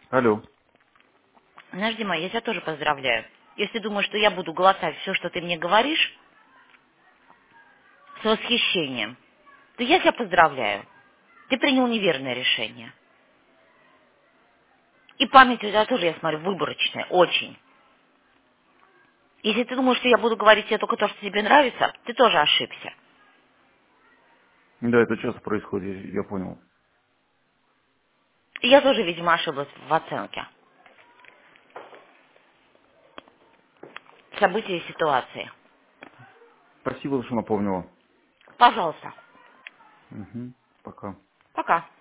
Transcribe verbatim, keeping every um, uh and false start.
Алло. Знаешь, Дима, я тебя тоже поздравляю. Если думаешь, что я буду глотать все, что ты мне говоришь, с восхищением, то я тебя поздравляю. Ты принял неверное решение. И память у тебя тоже, я смотрю, выборочная, очень. Если ты думаешь, что я буду говорить тебе только то, что тебе нравится, ты тоже ошибся. Да, это часто происходит, я понял. И я тоже, видимо, ошиблась в оценке событий и ситуации. Спасибо, что напомнила. Пожалуйста. Угу. Пока. Пока.